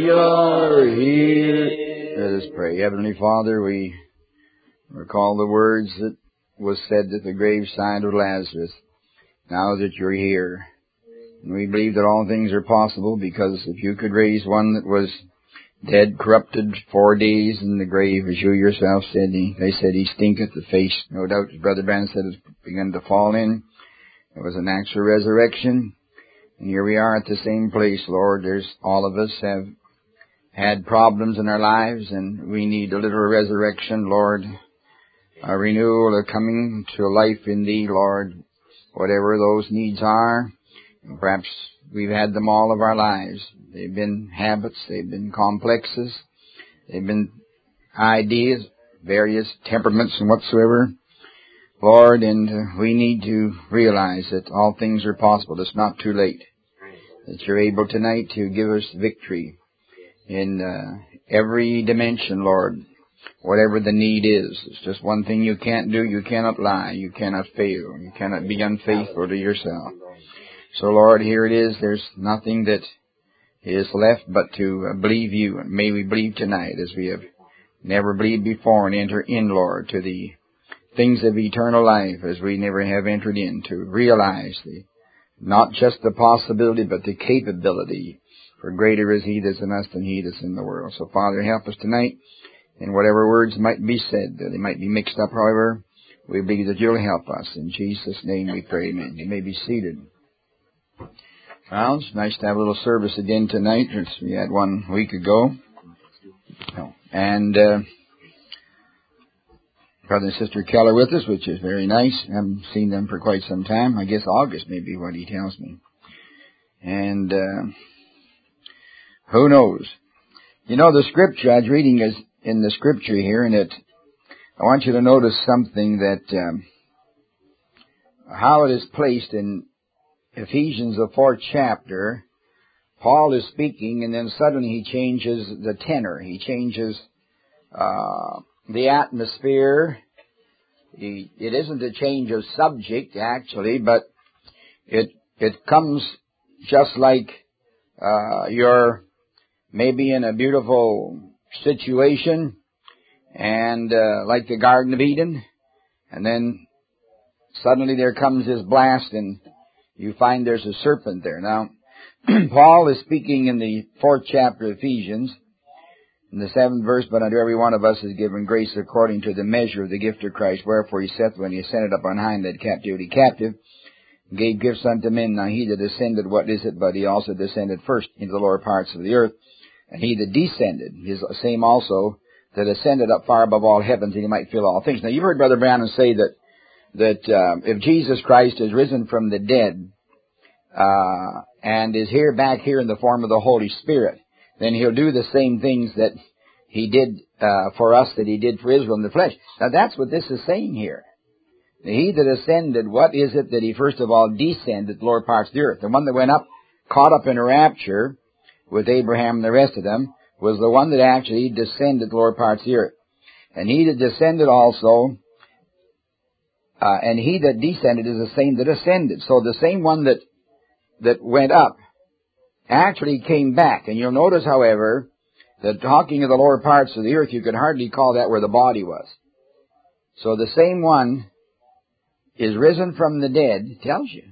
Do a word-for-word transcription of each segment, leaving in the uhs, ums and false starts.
You're here. Let us pray. Heavenly Father, we recall the words that was said at the graveside of Lazarus. Now that you're here. And we believe that all things are possible, because if you could raise one that was dead, corrupted, four days in the grave, as you yourself said, he, they said he stinketh the face. No doubt, as Brother Branham said, it's begun to fall in. It was an actual resurrection. And here we are at the same place, Lord. There's, all of us have had problems in our lives, and we need a little resurrection, Lord. A renewal, a coming to life in Thee, Lord. Whatever those needs are, and perhaps we've had them all of our lives. They've been habits, they've been complexes, they've been ideas, various temperaments and whatsoever. Lord, and uh, we need to realize that all things are possible. It's not too late. That you're able tonight to give us victory in uh, every dimension, Lord. Whatever the need is. It's just one thing you can't do. You cannot lie. You cannot fail. You cannot be unfaithful to yourself. So, Lord, here it is. There's nothing that is left but to uh, believe you. And may we believe tonight, as we have never believed before, and enter in, Lord, to the things of eternal life as we never have entered in, to realize the not just the possibility, but the capability. For greater is He that's in us than he that's in the world. So, Father, help us tonight. And whatever words might be said, they might be mixed up, however, we believe that you'll help us. In Jesus' name we pray, amen. You may be seated. Well, it's nice to have a little service again tonight. We had one week ago. And uh, Brother and Sister Keller with us, which is very nice. I haven't seen them for quite some time. I guess August may be what he tells me. And uh, who knows? You know, the scripture I was reading is in the scripture here, and it, I want you to notice something that, um, how it is placed in Ephesians, the fourth chapter. Paul is speaking, and then suddenly he changes the tenor. He changes uh, the atmosphere. He, it isn't a change of subject, actually, but it it comes just like uh, you're maybe in a beautiful situation, and uh, like the Garden of Eden, and then suddenly there comes this blast, and you find there's a serpent there. Now, Paul is speaking in the fourth chapter of Ephesians, in the seventh verse, but unto every one of us is given grace according to the measure of the gift of Christ. Wherefore he saith, when he ascended up on high and led captivity captive, gave gifts unto men. Now he that ascended, what is it? But he also descended first into the lower parts of the earth. And he that descended is the same also that ascended up far above all heavens, that he might fill all things. Now, you've heard Brother Branham say that that uh, if Jesus Christ is risen from the dead uh, and is here back here in the form of the Holy Spirit, then He'll do the same things that He did uh, for us, that He did for Israel in the flesh. Now, that's what this is saying here. He that ascended, what is it that He first of all descended to the lower parts of the earth? The one that went up, caught up in a rapture with Abraham and the rest of them, was the one that actually descended to the lower parts of the earth. And he that descended also, uh, and he that descended is the same that ascended. So the same one that that went up actually came back. And you'll notice, however, that talking of the lower parts of the earth, you could hardly call that where the body was. So the same one is risen from the dead, tells you.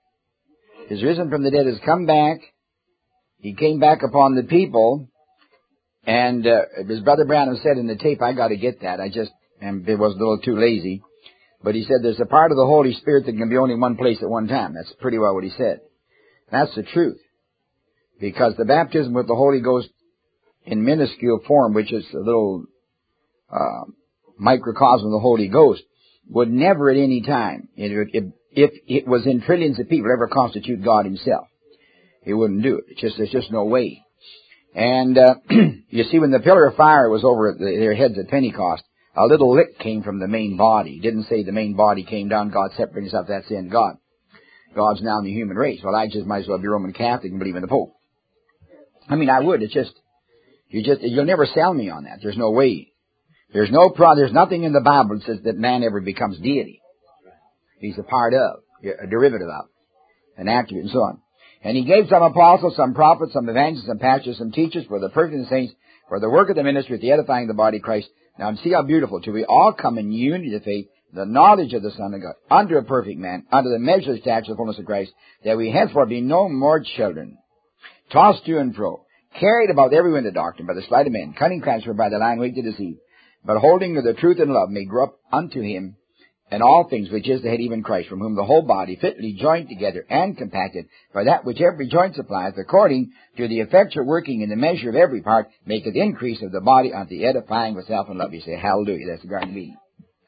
Is risen from the dead, has come back. He came back upon the people, and uh, as Brother Branham said in the tape, I got to get that. I just and it was a little too lazy. But he said there's a part of the Holy Spirit that can be only one place at one time. That's pretty well what he said. That's the truth. Because the baptism with the Holy Ghost in minuscule form, which is a little uh, microcosm of the Holy Ghost, would never at any time, if, if, if it was in trillions of people, ever constitute God Himself. He wouldn't do it. It's just, there's just no way. And, uh, you see, when the pillar of fire was over at the, their heads at Pentecost, a little lick came from the main body. It didn't say the main body came down, God separated Himself, that's the end of God. God's now in the human race. Well, I just might as well be Roman Catholic and believe in the Pope. I mean, I would. It's just, you just, you'll never sell me on that. There's no way. There's no pro, there's nothing in the Bible that says that man ever becomes deity. He's a part of, a derivative of, an attribute and so on. And he gave some apostles, some prophets, some evangelists, some pastors, some teachers for the perfect of the saints, for the work of the ministry, the edifying of the body of Christ. Now see how beautiful. Till we all come in unity of faith, the knowledge of the Son of God, unto a perfect man, unto the measure of the stature of the fullness of Christ, that we henceforth be no more children, tossed to and fro, carried about every wind of doctrine by the sleight of men, cunning crafts by the lying way to deceive, but holding to the truth in love may grow up unto him and all things, which is the head, even Christ, from whom the whole body, fitly joined together and compacted by that which every joint supplieth, according to the effectual working in the measure of every part, maketh increase of the body unto the edifying of self and love. You say, hallelujah. That's the garden of Eden.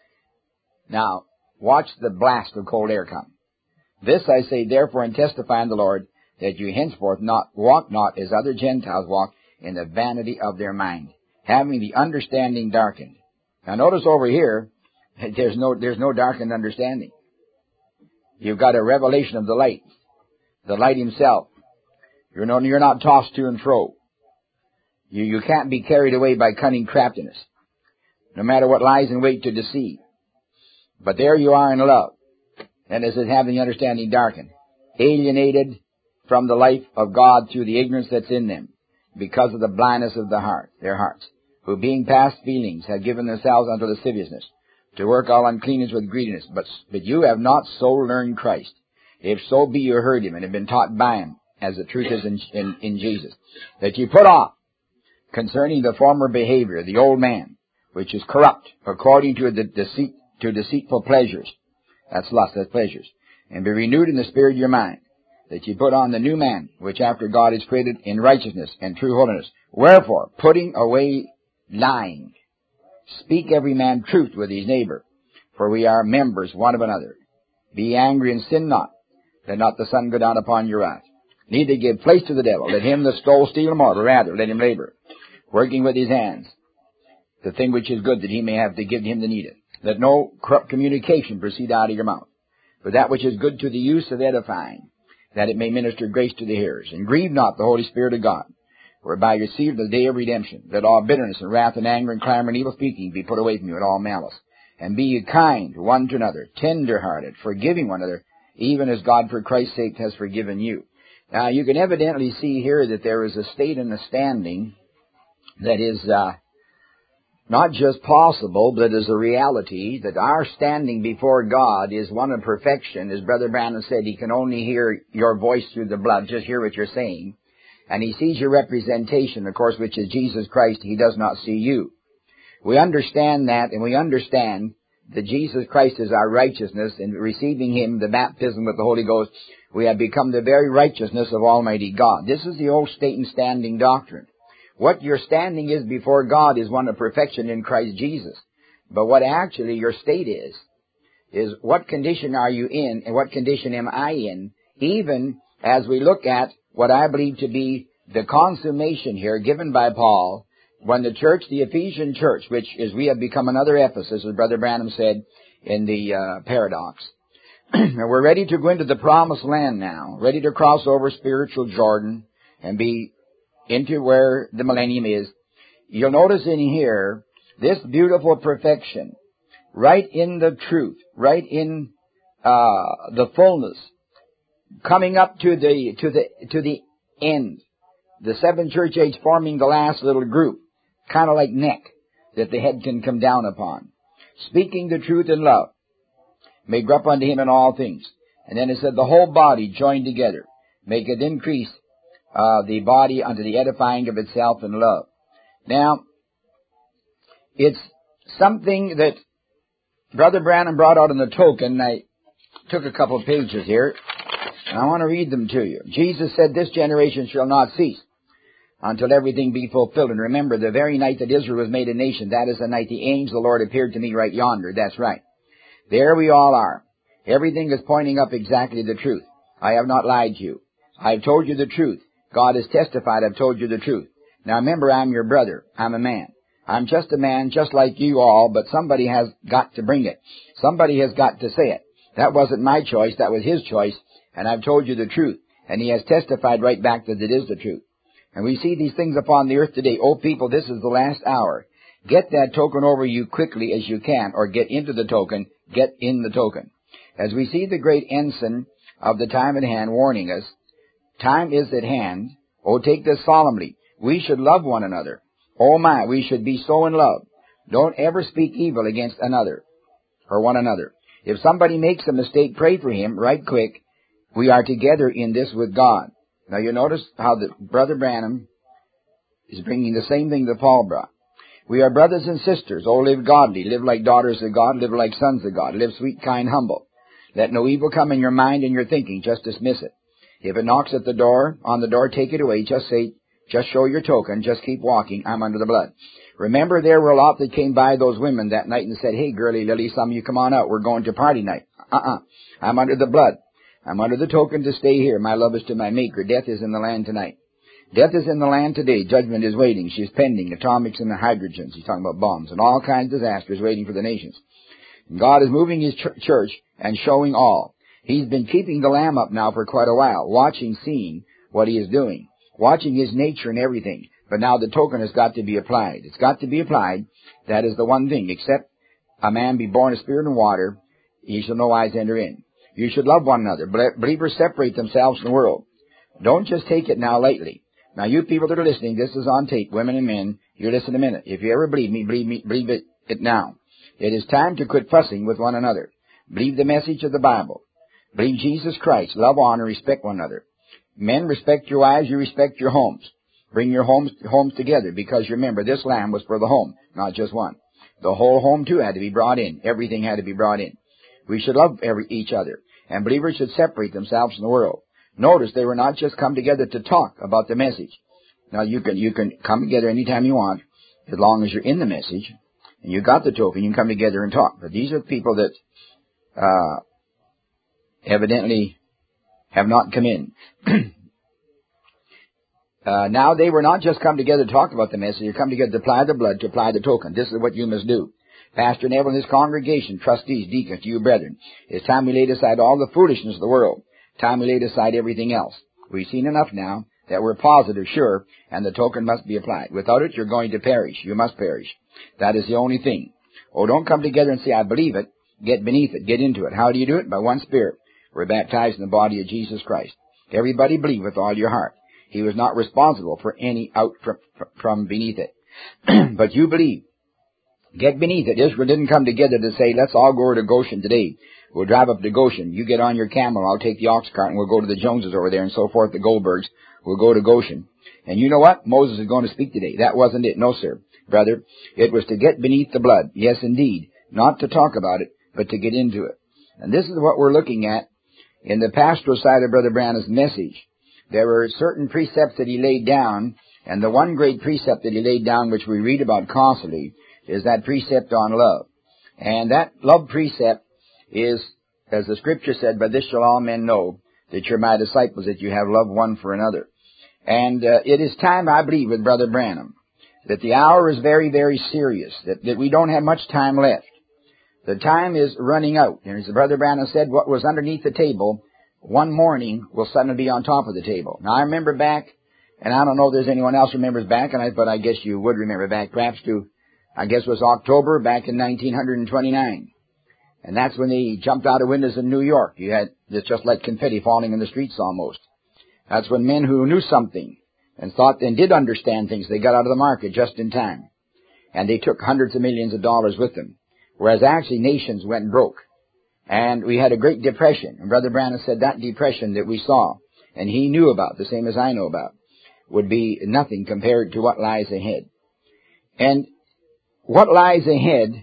Now, watch the blast of cold air come. This I say, therefore, and testify in the Lord, that you henceforth not walk not as other Gentiles walk, in the vanity of their mind, having the understanding darkened. Now, notice over here, There's no, there's no darkened understanding. You've got a revelation of the light, the light himself. You're no, you're not tossed to and fro. You, you can't be carried away by cunning craftiness, no matter what lies in wait to deceive. But there you are in love. And as it having the understanding darkened, alienated from the life of God through the ignorance that's in them, because of the blindness of the heart, their hearts, who being past feelings have given themselves unto lasciviousness, to work all uncleanness with greediness. But, but you have not so learned Christ. If so be you heard him and have been taught by him, as the truth is in, in, in Jesus, that you put off concerning the former behavior, the old man, which is corrupt, according to the deceit, to deceitful pleasures. That's lust, that's pleasures. And be renewed in the spirit of your mind, that you put on the new man, which after God is created in righteousness and true holiness. Wherefore, putting away lying, speak every man truth with his neighbor, for we are members one of another. Be angry and sin not, let not the sun go down upon your wrath. Neither give place to the devil. Let him that stole steal more, but rather let him labor, working with his hands, the thing which is good, that he may have to give to him that needeth. Let no corrupt communication proceed out of your mouth, but that which is good to the use of edifying, that it may minister grace to the hearers. And grieve not the Holy Spirit of God, whereby you receive the day of redemption. Let all bitterness and wrath and anger and clamor and evil speaking be put away from you, and all malice. And be ye kind one to another, tender-hearted, forgiving one another, even as God for Christ's sake has forgiven you. Now, you can evidently see here that there is a state and a standing that is uh, not just possible, but is a reality, that our standing before God is one of perfection. As Brother Branham said, he can only hear your voice through the blood, just hear what you're saying. And he sees your representation, of course, which is Jesus Christ. He does not see you. We understand that, and we understand that Jesus Christ is our righteousness, and receiving him, the baptism with the Holy Ghost, we have become the very righteousness of Almighty God. This is the old state and standing doctrine. What your standing is before God is one of perfection in Christ Jesus. But what actually your state is, is what condition are you in, and what condition am I in, even as we look at what I believe to be the consummation here given by Paul, when the church, the Ephesian church, which is we have become another Ephesus, as Brother Branham said in the uh, paradox. And we're ready to go into the promised land now, ready to cross over spiritual Jordan and be into where the millennium is. You'll notice in here this beautiful perfection, right in the truth, right in uh, the fullness, coming up to the to the to the end. The seven church age forming the last little group, kind of like neck that the head can come down upon. Speaking the truth in love, may grow up unto him in all things. And then it said, the whole body joined together, maketh increase uh, the body unto the edifying of itself in love. Now, it's something that Brother Branham brought out in the token. I took a couple of pages here, and I want to read them to you. Jesus said, this generation shall not cease until everything be fulfilled. And remember, the very night that Israel was made a nation, that is the night the angel of the Lord appeared to me right yonder. That's right. There we all are. Everything is pointing up exactly the truth. I have not lied to you. I have told you the truth. God has testified I've told you the truth. Now remember, I'm your brother. I'm a man. I'm just a man, just like you all, but somebody has got to bring it. Somebody has got to say it. That wasn't my choice. That was his choice. And I've told you the truth. And he has testified right back that it is the truth. And we see these things upon the earth today. Oh, people, this is the last hour. Get that token over you quickly as you can, or get into the token. Get in the token. As we see the great ensign of the time at hand warning us Time is at hand. Oh, take this solemnly. We should love one another. Oh my, we should be so in love. Don't ever speak evil against another or one another. If somebody makes a mistake, pray for him right quick. We are together in this with God. Now you notice how the Brother Branham is bringing the same thing that Paul brought. We are brothers and sisters. Oh, live godly. Live like daughters of God. Live like sons of God. Live sweet, kind, humble. Let no evil come in your mind and your thinking. Just dismiss it. If it knocks at the door, on the door, take it away. Just say, just show your token. Just keep walking. I'm under the blood. Remember, there were a lot that came by those women that night and said, hey, girlie, Lily, some of you come on out. We're going to party night. Uh-uh. I'm under the blood. I'm under the token to stay here. My love is to my Maker. Death is in the land tonight. Death is in the land today. Judgment is waiting. She's pending. Atomics and the hydrogens. He's talking about bombs and all kinds of disasters waiting for the nations. And God is moving His ch- church and showing all. He's been keeping the lamb up now for quite a while, watching, seeing what He is doing, watching His nature and everything. But now the token has got to be applied. It's got to be applied. That is the one thing. Except a man be born of spirit and water, he shall no wise enter in. You should love one another. Believers separate themselves from the world. Don't just take it now lightly. Now, you people that are listening, this is on tape, women and men, you listen a minute. If you ever believe me, believe me, believe it, it now. It is time to quit fussing with one another. Believe the message of the Bible. Believe Jesus Christ. Love, honor, respect one another. Men, respect your wives, you respect your homes. Bring your homes, homes together, because remember, this lamb was for the home, not just one. The whole home, too, had to be brought in. Everything had to be brought in. We should love every, each other. And believers should separate themselves from the world. Notice they were not just come together to talk about the message. Now, you can you can come together anytime you want, as long as you're in the message, and you got the token, you can come together and talk. But these are people that uh evidently have not come in. uh Now, they were not just come together to talk about the message. They come together to apply the blood, to apply the token. This is what you must do. Pastor Neville and his congregation, trustees, deacons, to you brethren, it's time we laid aside all the foolishness of the world. Time we laid aside everything else. We've seen enough now that we're positive, sure, and the token must be applied. Without it, you're going to perish. You must perish. That is the only thing. Oh, don't come together and say, I believe it. Get beneath it. Get into it. How do you do it? By one Spirit. We're baptized in the body of Jesus Christ. Everybody believe with all your heart. He was not responsible for any out from, from beneath it. But you believe. Get beneath it. Israel didn't come together to say, let's all go to Goshen today. We'll drive up to Goshen. You get on your camel. I'll take the ox cart and we'll go to the Joneses over there and so forth, the Goldbergs. We'll go to Goshen. And you know what? Moses is going to speak today. That wasn't it. No, sir. Brother, it was to get beneath the blood. Yes, indeed. Not to talk about it, but to get into it. And this is what we're looking at in the pastoral side of Brother Branham's message. There were certain precepts that he laid down, and the one great precept that he laid down, which we read about constantly, is that precept on love. And that love precept is, as the Scripture said, by this shall all men know that you're my disciples, that you have love one for another. And uh, it is time, I believe, with Brother Branham, that the hour is very, very serious, that, that we don't have much time left. The time is running out. And as Brother Branham said, what was underneath the table one morning will suddenly be on top of the table. Now, I remember back, and I don't know if there's anyone else remembers back, and I, but I guess you would remember back, perhaps to, I guess it was October back in nineteen twenty-nine. And that's when they jumped out of windows in New York. You had, it's just like confetti falling in the streets almost. That's when men who knew something and thought and did understand things, they got out of the market just in time. And they took hundreds of millions of dollars with them. Whereas actually nations went broke. And we had a great depression. And Brother Branham said that depression that we saw, and he knew about, the same as I know about, would be nothing compared to what lies ahead. And what lies ahead,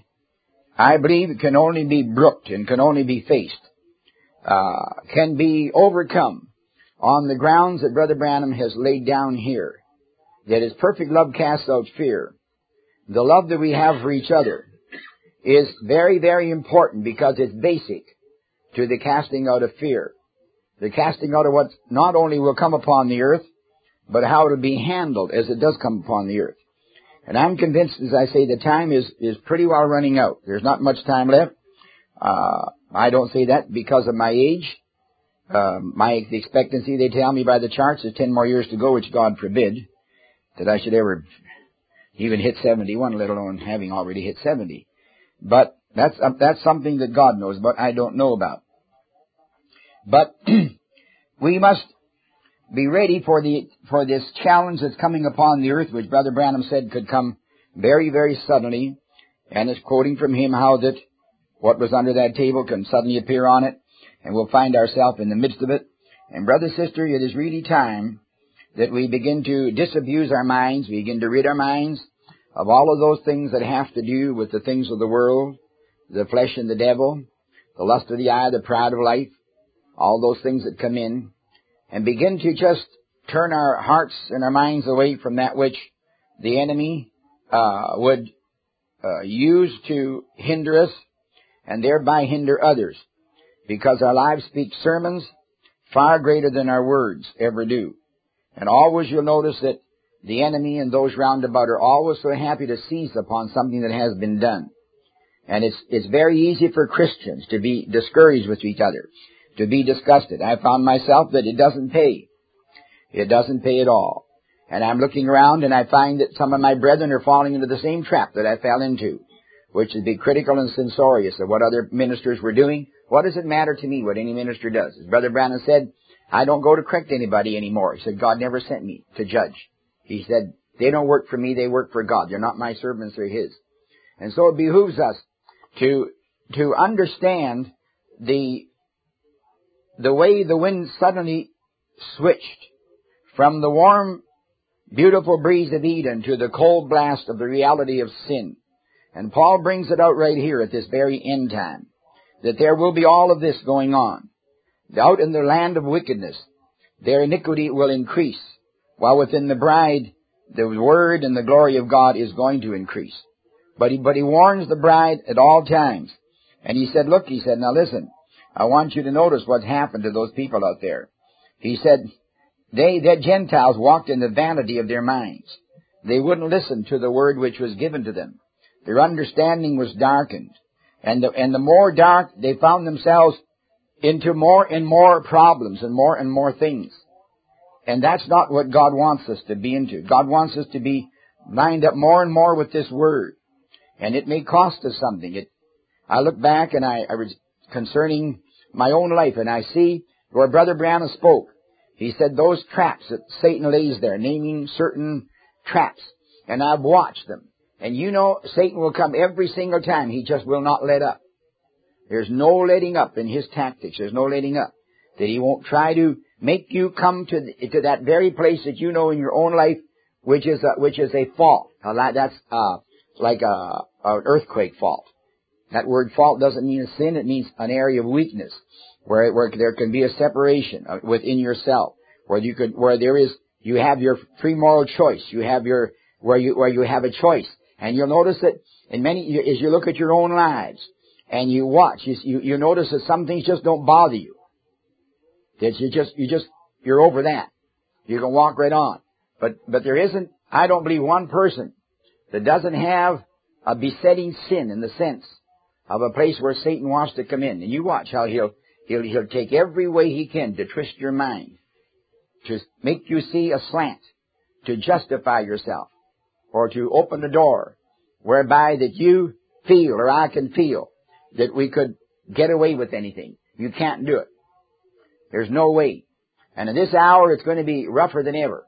I believe, can only be brooked and can only be faced, uh, can be overcome on the grounds that Brother Branham has laid down here. That his perfect love casts out fear. The love that we have for each other is very, very important because it's basic to the casting out of fear. The casting out of what not only will come upon the earth, but how it will be handled as it does come upon the earth. And I'm convinced, as I say, the time is, is pretty well running out. There's not much time left. Uh, I don't say that because of my age. Uh, my the expectancy, they tell me by the charts, is ten more years to go, which God forbid that I should ever even hit seventy-one, let alone having already hit seventy. But that's uh, that's something that God knows, but I don't know about. But we must be ready for the for this challenge that's coming upon the earth, which Brother Branham said could come very, very suddenly. And it's quoting from him how that what was under that table can suddenly appear on it, and we'll find ourselves in the midst of it. And brother, sister, it is really time that we begin to disabuse our minds, we begin to rid our minds of all of those things that have to do with the things of the world, the flesh and the devil, the lust of the eye, the pride of life, all those things that come in, and begin to just turn our hearts and our minds away from that which the enemy uh, would uh, use to hinder us and thereby hinder others, because our lives speak sermons far greater than our words ever do. And always you'll notice that the enemy and those round about are always so happy to seize upon something that has been done. And it's it's very easy for Christians to be discouraged with each other, to be disgusted. I found myself that it doesn't pay. It doesn't pay at all. And I'm looking around and I find that some of my brethren are falling into the same trap that I fell into, which is be critical and censorious of what other ministers were doing. What does it matter to me what any minister does? As Brother Branham said, I don't go to correct anybody anymore. He said, God never sent me to judge. He said, they don't work for me, they work for God. They're not my servants, they're His. And so it behooves us to to understand the the way the wind suddenly switched from the warm, beautiful breeze of Eden to the cold blast of the reality of sin. And Paul brings it out right here at this very end time, that there will be all of this going on. Out in the land of wickedness, their iniquity will increase, while within the bride, the word and the glory of God is going to increase. But he, but he warns the bride at all times. And he said, look, he said, now listen, I want you to notice what's happened to those people out there. He said, they, the Gentiles walked in the vanity of their minds. They wouldn't listen to the word which was given to them. Their understanding was darkened. And the, and the more dark, they found themselves into more and more problems and more and more things. And that's not what God wants us to be into. God wants us to be lined up more and more with this word. And it may cost us something. It, I look back and I, I was concerning my own life, and I see where Brother Branham spoke. He said those traps that Satan lays there, naming certain traps, and I've watched them. And you know, Satan will come every single time. He just will not let up. There's no letting up in his tactics. There's no letting up. That he won't try to make you come to the, to that very place that you know in your own life, which is a, which is a fault. Now, that's uh, like a, an earthquake fault. That word fault doesn't mean a sin. It means an area of weakness, where where there can be a separation within yourself, where you could where there is you have your free moral choice. You have your where you where you have a choice. And you'll notice that in many, as you look at your own lives and you watch, you, you, you notice that some things just don't bother you. That you just, you just, you're over that. You can walk right on. But, but there isn't, I don't believe one person that doesn't have a besetting sin in the sense of a place where Satan wants to come in. And you watch how he'll, he'll, he'll take every way he can to twist your mind, to make you see a slant, to justify yourself, or to open the door whereby that you feel, or I can feel, that we could get away with anything. You can't do it. There's no way. And in this hour, it's going to be rougher than ever.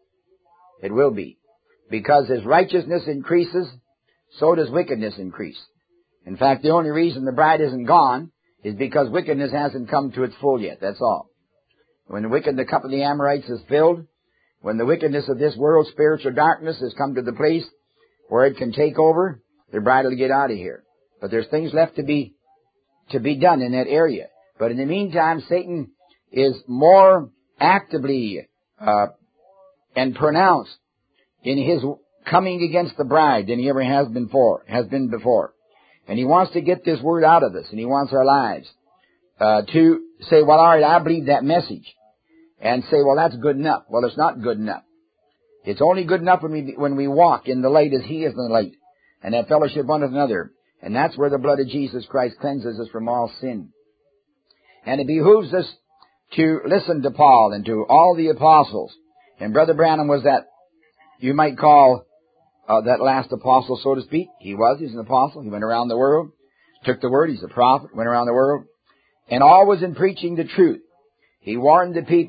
It will be. Because as righteousness increases, so does wickedness increase. In fact, the only reason the bride isn't gone is because wickedness hasn't come to its full yet. That's all. When the wicked, the cup of the Amorites is filled, when the wickedness of this world's spiritual darkness has come to the place where it can take over, the bride will get out of here. But there's things left to be to be done in that area. But in the meantime, Satan is more actively uh, and pronounced in his coming against the bride than he ever has been before. Has been before, and he wants to get this word out of us, and he wants our lives uh, to say, "Well, all right, I believe that message." And say, well, that's good enough. Well, it's not good enough. It's only good enough when we when we walk in the light as He is in the light, and have fellowship one with another. And that's where the blood of Jesus Christ cleanses us from all sin. And it behooves us to listen to Paul and to all the apostles. And Brother Branham was that, you might call uh, that last apostle, so to speak. He was. He's an apostle. He went around the world, took the word. He's a prophet, went around the world, and always in preaching the truth. He warned the people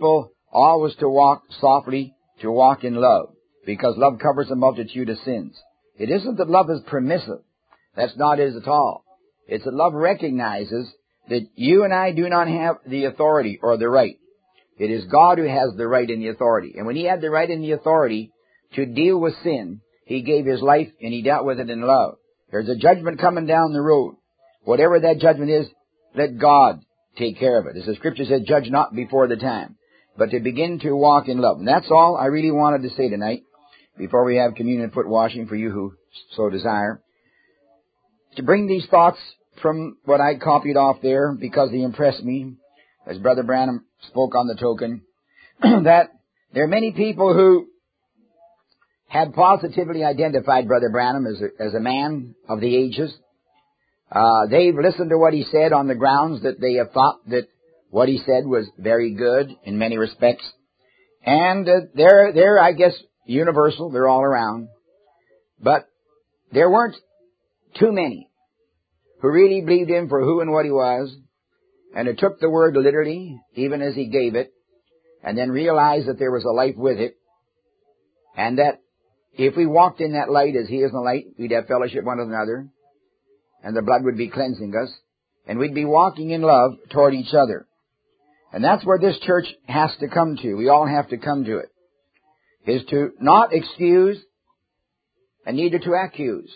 always to walk softly, to walk in love, because love covers a multitude of sins. It isn't that love is permissive. That's not it at all. It's that love recognizes that you and I do not have the authority or the right. It is God who has the right and the authority. And when He had the right and the authority to deal with sin, He gave His life and He dealt with it in love. There's a judgment coming down the road. Whatever that judgment is, let God take care of it. As the Scripture said, judge not before the time, but to begin to walk in love. And that's all I really wanted to say tonight before we have communion foot washing for you who so desire. To bring these thoughts from what I copied off there because they impressed me, as Brother Branham spoke on the token, that there are many people who had positively identified Brother Branham as a, as a man of the ages. Uh, they've listened to what he said on the grounds that they have thought that what he said was very good in many respects. And uh, they're, they're, I guess, universal. They're all around. But there weren't too many who really believed him for who and what he was, and who took the word literally, even as he gave it, and then realized that there was a life with it, and that if we walked in that light as he is in the light, we'd have fellowship one with another, and the blood would be cleansing us, and we'd be walking in love toward each other. And that's where this church has to come to. We all have to come to it. Is to not excuse and neither to accuse.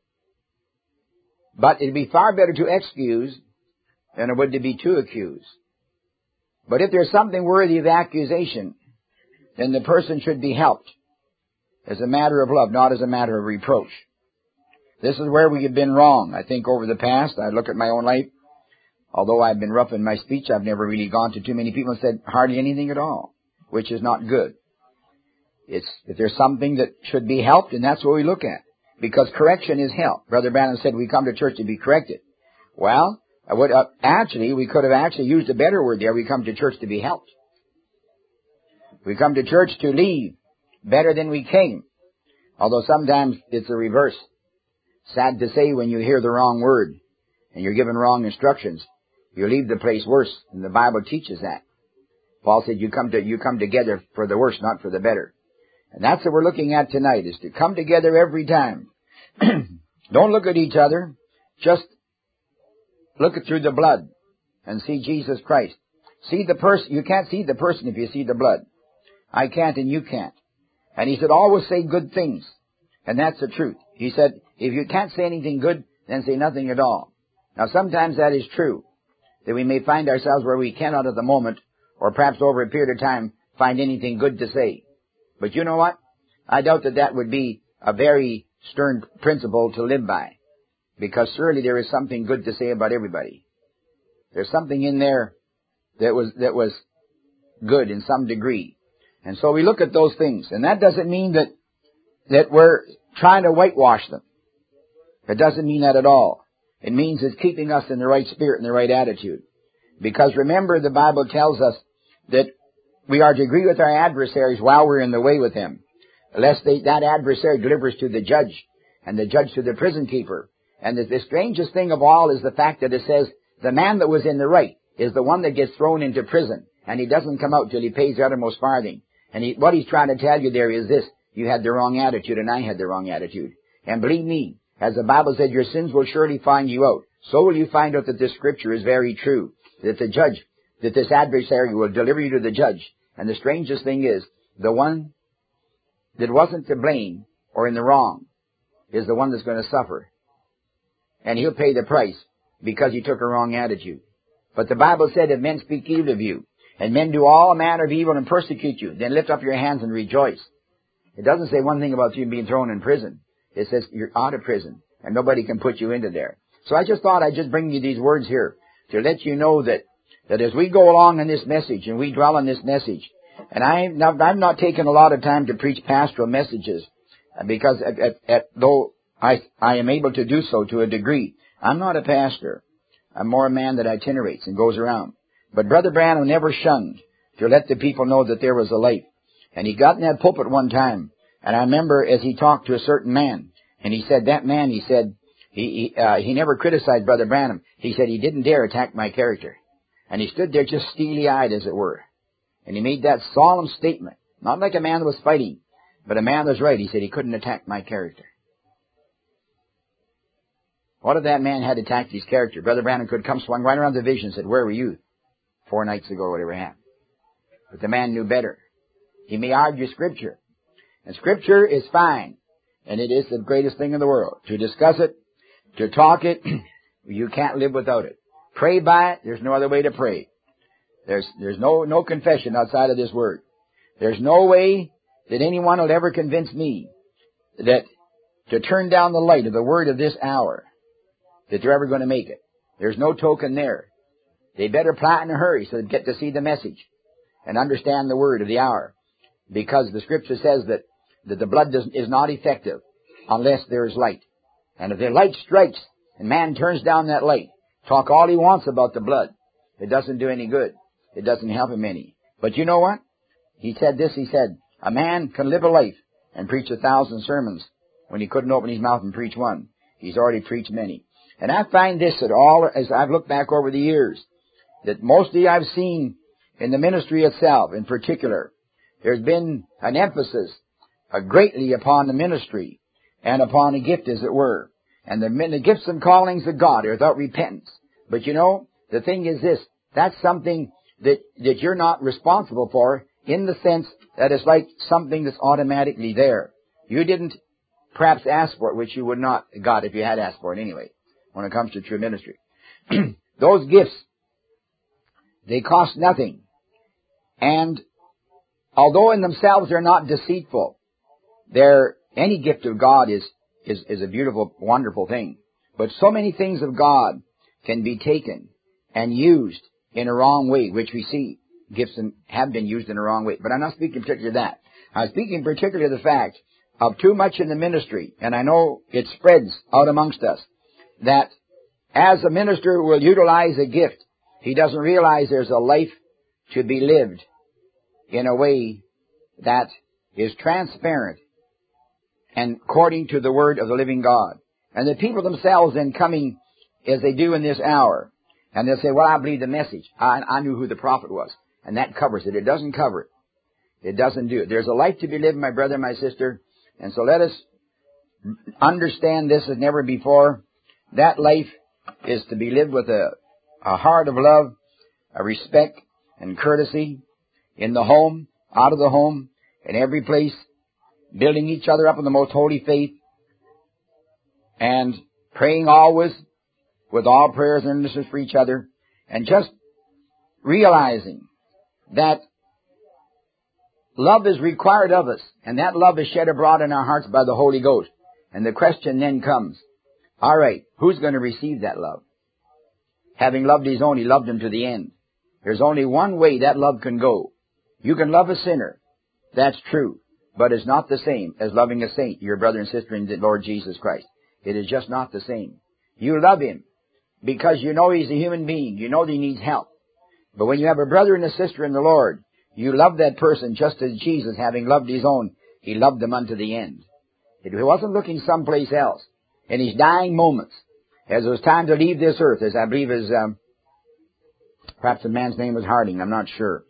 But it'd be far better to excuse than it would to be to accuse. But if there's something worthy of accusation, then the person should be helped as a matter of love, not as a matter of reproach. This is where we have been wrong. I think over the past, I look at my own life. Although I've been rough in my speech, I've never really gone to too many people and said hardly anything at all, which is not good. It's, if there's something that should be helped, and that's what we look at. Because correction is help. Brother Branham said we come to church to be corrected. Well, I would, uh, actually, we could have actually used a better word there. We come to church to be helped. We come to church to leave better than we came. Although sometimes it's the reverse. Sad to say, when you hear the wrong word and you're given wrong instructions, you leave the place worse. And the Bible teaches that. Paul said you come to, you come together for the worse, not for the better. And that's what we're looking at tonight, is to come together every time. Don't look at each other. Just look at through the blood and see Jesus Christ. See the person. You can't see the person if you see the blood. I can't and you can't. And he said, always say good things. And that's the truth. He said, if you can't say anything good, then say nothing at all. Now sometimes that is true, that we may find ourselves where we cannot at the moment, or perhaps over a period of time, find anything good to say. But you know what? I doubt that that would be a very stern principle to live by. Because surely there is something good to say about everybody. There's something in there that was, that was good in some degree. And so we look at those things. And that doesn't mean that, that we're trying to whitewash them. It doesn't mean that at all. It means it's keeping us in the right spirit and the right attitude. Because remember, the Bible tells us that we are to agree with our adversaries while we're in the way with them, lest they, that adversary delivers to the judge, and the judge to the prison keeper. And the, the strangest thing of all is the fact that it says the man that was in the right is the one that gets thrown into prison, and he doesn't come out till he pays the uttermost farthing. And he, what he's trying to tell you there is this: you had the wrong attitude, and I had the wrong attitude. And believe me, as the Bible said, your sins will surely find you out. So will you find out that this scripture is very true, that the judge, that this adversary will deliver you to the judge. And the strangest thing is, the one that wasn't to blame or in the wrong is the one that's going to suffer. And he'll pay the price because he took a wrong attitude. But the Bible said, if men speak evil of you, and men do all manner of evil and persecute you, then lift up your hands and rejoice. It doesn't say one thing about you being thrown in prison. It says you're out of prison, and nobody can put you into there. So I just thought I'd just bring you these words here to let you know that, that as we go along in this message, and we dwell on this message, and I, now, I'm not taking a lot of time to preach pastoral messages, because at, at, at, though I, I am able to do so to a degree, I'm not a pastor. I'm more a man that itinerates and goes around. But Brother Branham never shunned to let the people know that there was a life. And he got in that pulpit one time, and I remember as he talked to a certain man, and he said, that man, he said, he he, uh, he never criticized Brother Branham. He said he didn't dare attack my character. And he stood there just steely-eyed, as it were. And he made that solemn statement, not like a man that was fighting, but a man that was right. He said he couldn't attack my character. What if that man had attacked his character? Brother Branham could come swung right around the vision and said, where were you four nights ago, whatever happened? But the man knew better. He may argue Scripture. And Scripture is fine. And it is the greatest thing in the world. To discuss it, to talk it, you can't live without it. Pray by it. There's no other way to pray. There's, there's no, no confession outside of this word. There's no way that anyone will ever convince me that to turn down the light of the word of this hour, that they're ever going to make it. There's no token there. They better plot in a hurry so they get to see the message and understand the word of the hour. Because the Scripture says that, that the blood does, is not effective unless there is light. And if the light strikes and man turns down that light, talk all he wants about the blood, it doesn't do any good. It doesn't help him any. But you know what? He said this, he said, a man can live a life and preach a thousand sermons when he couldn't open his mouth and preach one. He's already preached many. And I find this at all, as I've looked back over the years, that mostly I've seen in the ministry itself, in particular, there's been an emphasis uh, greatly upon the ministry and upon a gift, as it were. And the, the gifts and callings of God are without repentance. But you know, the thing is this, that's something that, that you're not responsible for, in the sense that it's like something that's automatically there. You didn't perhaps ask for it, which you would not have got if you had asked for it anyway, when it comes to true ministry. Those gifts, they cost nothing. And although in themselves they're not deceitful, they're, any gift of God is, is, is a beautiful, wonderful thing. But so many things of God can be taken and used in a wrong way, which we see gifts have been used in a wrong way. But I'm not speaking particularly of that. I'm speaking particularly of the fact of too much in the ministry, and I know it spreads out amongst us, that as a minister will utilize a gift, he doesn't realize there's a life to be lived in a way that is transparent and according to the word of the living God. And the people themselves then coming as they do in this hour, and they'll say, well, I believe the message. I, I knew who the prophet was. And that covers it. It doesn't cover it. It doesn't do it. There's a life to be lived, my brother, my sister. And so let us understand this as never before. That life is to be lived with a, a heart of love, a respect and courtesy in the home, out of the home, in every place, building each other up in the most holy faith, and praying always with all prayers and earnestness for each other, and just realizing that love is required of us, and that love is shed abroad in our hearts by the Holy Ghost. And the question then comes, all right, who's going to receive that love? Having loved his own, he loved him to the end. There's only one way that love can go. You can love a sinner. That's true. But it's not the same as loving a saint, your brother and sister in the Lord Jesus Christ. It is just not the same. You love him because you know he's a human being. You know that he needs help. But when you have a brother and a sister in the Lord, you love that person just as Jesus, having loved his own, he loved them unto the end. He wasn't looking someplace else. In his dying moments, as it was time to leave this earth, as I believe his, um, perhaps the man's name was Harding, I'm not sure,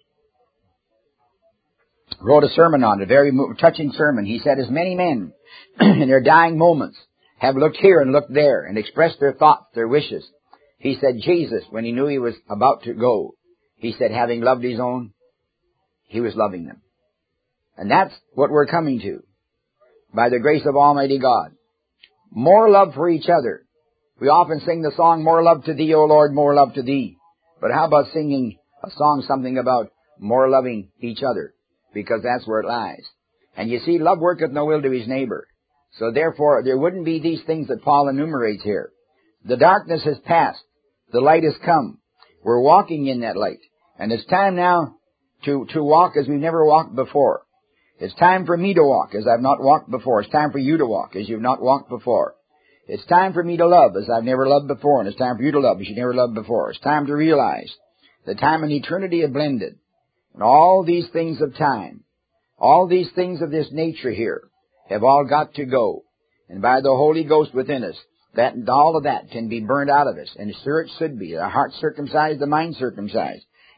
wrote a sermon on it, a very touching sermon. He said, as many men in their dying moments have looked here and looked there and expressed their thoughts, their wishes. He said, Jesus, when he knew he was about to go, he said, having loved his own, he was loving them. And that's what we're coming to, by the grace of Almighty God. More love for each other. We often sing the song, more love to thee, O Lord, more love to thee. But how about singing a song, something about more loving each other? Because that's where it lies. And you see, love worketh no ill to his neighbor. So therefore, there wouldn't be these things that Paul enumerates here. The darkness has passed. The light has come. We're walking in that light. And it's time now to, to walk as we've never walked before. It's time for me to walk as I've not walked before. It's time for you to walk as you've not walked before. It's time for me to love as I've never loved before. And it's time for you to love as you've never loved before. It's time to realize the time and eternity have blended. And all these things of time, all these things of this nature here, have all got to go. And by the Holy Ghost within us, that all of that can be burned out of us. And sure it should be. The heart circumcised, the mind circumcised.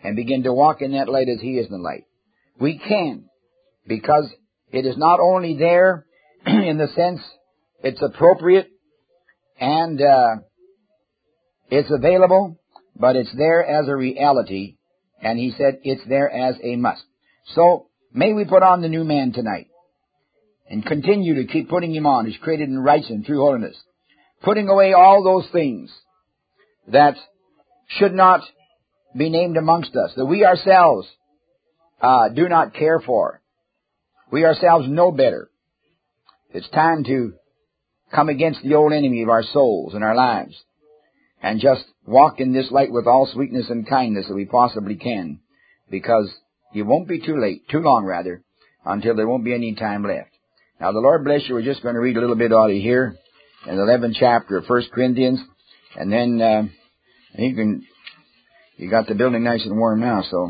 and begin to walk in that light as He is in the light. We can, because it is not only there in the sense it's appropriate and uh, it's available, but it's there as a reality, and He said it's there as a must. So, may we put on the new man tonight, and continue to keep putting him on, who's created in righteousness through holiness, putting away all those things that should not be named amongst us, that we ourselves uh, do not care for. We ourselves know better. It's time to come against the old enemy of our souls and our lives, and just walk in this light with all sweetness and kindness that we possibly can, because it won't be too late, too long rather, until there won't be any time left. Now the Lord bless you. We're just going to read a little bit out of here in the eleventh chapter of First Corinthians, and then uh, you can you got the building nice and warm now, so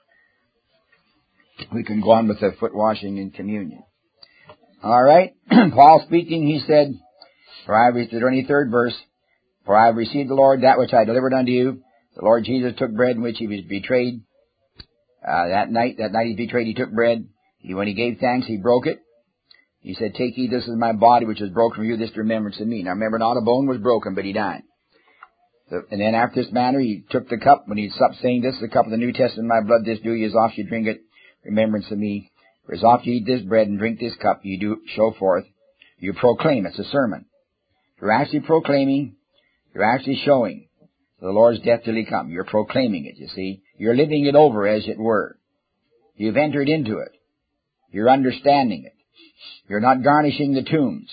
we can go on with the foot washing and communion. All right, Paul speaking, he said, "For I have the twenty-third verse, for I have received the Lord that which I delivered unto you. The Lord Jesus took bread in which He was betrayed. Uh, that night, that night He betrayed, He took bread. He, when He gave thanks, He broke it. He said, Take ye, this is my body which is broken for you, this to remembrance of me. Now remember, not a bone was broken, but He died. So, and then after this manner, He took the cup, when He supped, saying, This is the cup of the New Testament, my blood, this do ye as oft you drink it, remembrance of me. For as oft you eat this bread and drink this cup, you do show forth, you proclaim. It's a sermon. You're actually proclaiming, you're actually showing the Lord's death till He come. You're proclaiming it, you see. You're living it over, as it were. You've entered into it. You're understanding it. You're not garnishing the tombs.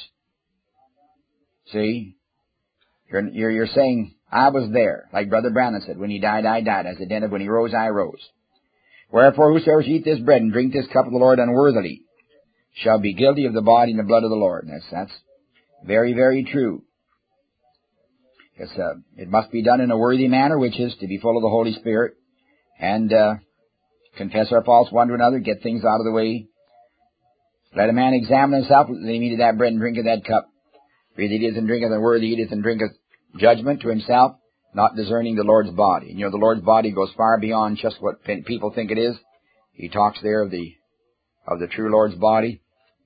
See? You're, you're, you're saying, I was there. Like Brother Branham said, when he died, I died. As the den of when he rose, I rose. Wherefore, whosoever shall eat this bread and drink this cup of the Lord unworthily shall be guilty of the body and the blood of the Lord. And that's, that's very, very true. It's, uh, it must be done in a worthy manner, which is to be full of the Holy Spirit and uh, confess our faults one to another, get things out of the way. Let a man examine himself, let him eat of that bread and drink of that cup. For he that eateth and drinketh unworthy eateth and drinketh judgment to himself, not discerning the Lord's body. And you know, the Lord's body goes far beyond just what people think it is. He talks there of the of the true Lord's body,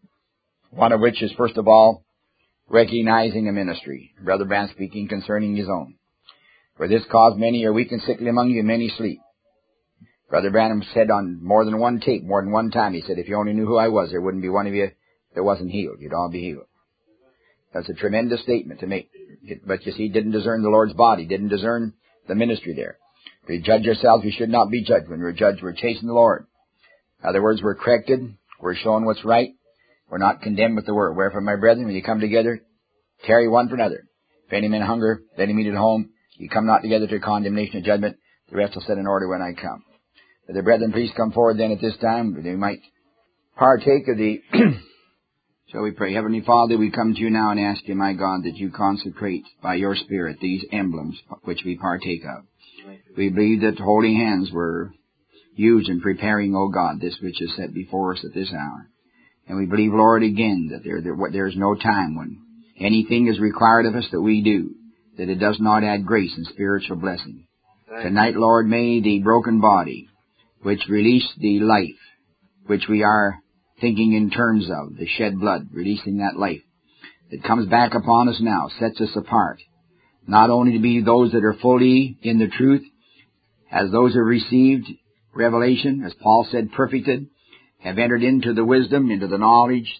one of which is, first of all, recognizing a ministry. Brother Branham speaking concerning his own. For this cause many are weak and sickly among you, and many sleep. Brother Branham said on more than one tape, more than one time, he said, if you only knew who I was, there wouldn't be one of you that wasn't healed. You'd all be healed. That's a tremendous statement to make. But you see, he didn't discern the Lord's body, didn't discern the ministry there. If you judge yourselves, you should not be judged. When we're judged, we're chasing the Lord. In other words, we're corrected. We're shown what's right. We're not condemned with the word. Wherefore, my brethren, when you come together, tarry one for another. If any man hunger, let him eat at home. You come not together to condemnation and judgment. The rest will set in order when I come. The brethren, please come forward then at this time, that we might partake of the... Shall we pray? Heavenly Father, we come to you now and ask you, my God, that you consecrate by your Spirit these emblems which we partake of. We believe that holy hands were used in preparing, O God, this which is set before us at this hour. And we believe, Lord, again, that there, there, there is no time when anything is required of us that we do, that it does not add grace and spiritual blessing. Tonight, Lord, may the broken body, which released the life, which we are thinking in terms of, the shed blood, releasing that life, that comes back upon us now, sets us apart, not only to be those that are fully in the truth, as those who received revelation, as Paul said, perfected, have entered into the wisdom, into the knowledge,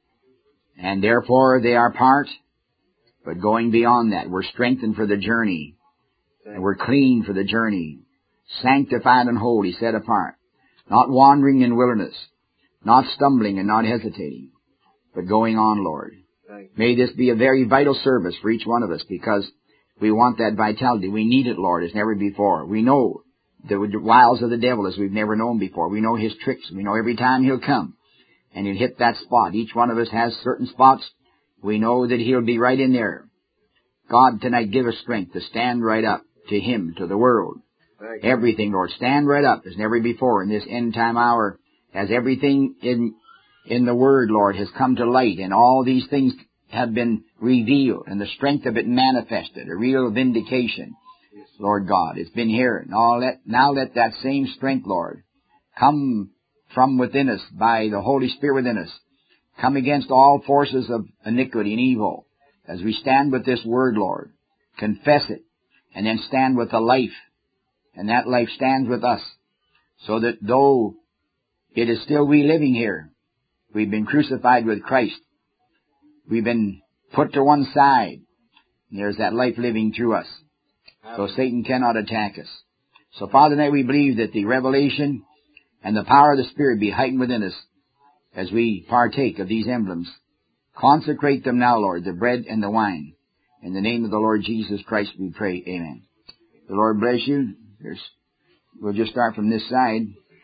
and therefore they are part, but going beyond that, we're strengthened for the journey, and we're clean for the journey, sanctified and holy, set apart, not wandering in wilderness, not stumbling and not hesitating, but going on, Lord. May this be a very vital service for each one of us, because we want that vitality. We need it, Lord, as never before. We know the wiles of the devil as we've never known before. We know his tricks. We know every time he'll come and he'll hit that spot. Each one of us has certain spots. We know that he'll be right in there. God, tonight, give us strength to stand right up to him, to the world. Everything, Lord, stand right up as never before in this end time hour, as everything in in the Word, Lord, has come to light, and all these things have been revealed, and the strength of it manifested, a real vindication. Lord God. It's been here. Now let, now let that same strength, Lord, come from within us by the Holy Spirit within us. Come against all forces of iniquity and evil as we stand with this word, Lord. Confess it, and then stand with the life, and that life stands with us, so that though it is still we living here, we've been crucified with Christ. We've been put to one side. There's that life living through us. So Satan cannot attack us. So Father, tonight we believe that the revelation and the power of the Spirit be heightened within us as we partake of these emblems. Consecrate them now, Lord, the bread and the wine. In the name of the Lord Jesus Christ we pray. Amen. The Lord bless you. There's, we'll just start from this side.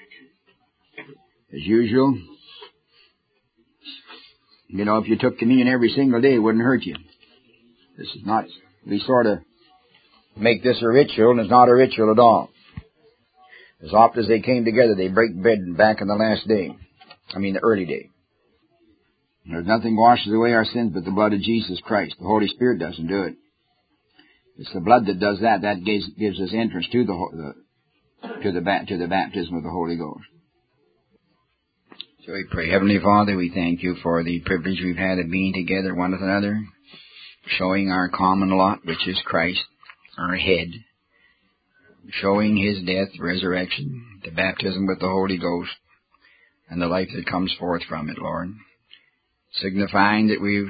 As usual. You know, if you took communion every single day, it wouldn't hurt you. This is not, we sort of make this a ritual, and it's not a ritual at all. As often as they came together, they break bread back in the last day. I mean, the early day. There's nothing washes away our sins but the blood of Jesus Christ. The Holy Spirit doesn't do it. It's the blood that does that. That gives, gives us entrance to the, the to the to the baptism of the Holy Ghost. So we pray, Heavenly Father, we thank you for the privilege we've had of being together one with another, showing our common lot, which is Christ, our head, showing His death, resurrection, the baptism with the Holy Ghost, and the life that comes forth from it, Lord, signifying that we've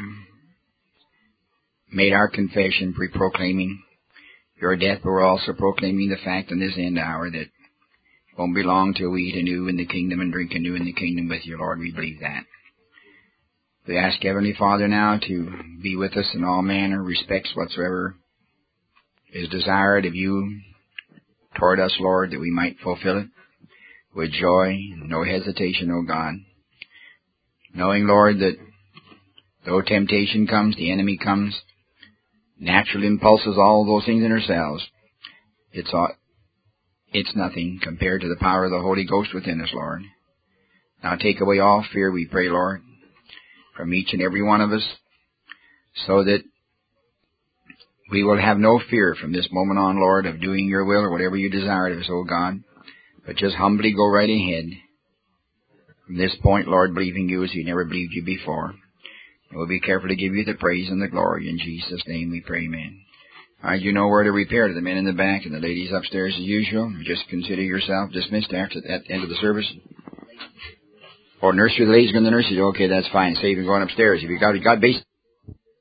made our confession, pre-proclaiming your death, but we're also proclaiming the fact in this end hour that it won't be long till we eat anew in the kingdom and drink anew in the kingdom with you, Lord. We believe that. We ask Heavenly Father now to be with us in all manner, respects whatsoever is desired of you toward us, Lord, that we might fulfill it with joy, no hesitation, O God. Knowing, Lord, that though temptation comes, the enemy comes, natural impulses, all those things in ourselves, it's all, it's nothing compared to the power of the Holy Ghost within us, Lord. Now take away all fear, we pray, Lord, from each and every one of us, so that we will have no fear from this moment on, Lord, of doing your will or whatever you desire of us, O God, but just humbly go right ahead from this point, Lord, believing you as we never believed you before. And we'll be careful to give you the praise and the glory. In Jesus' name we pray, amen. All right, you know where to repair to the men in the back and the ladies upstairs as usual. Just consider yourself dismissed after at the end of the service. Or nursery, the ladies go in the nursery. Okay, that's fine. Save you going upstairs. If you got, you got base,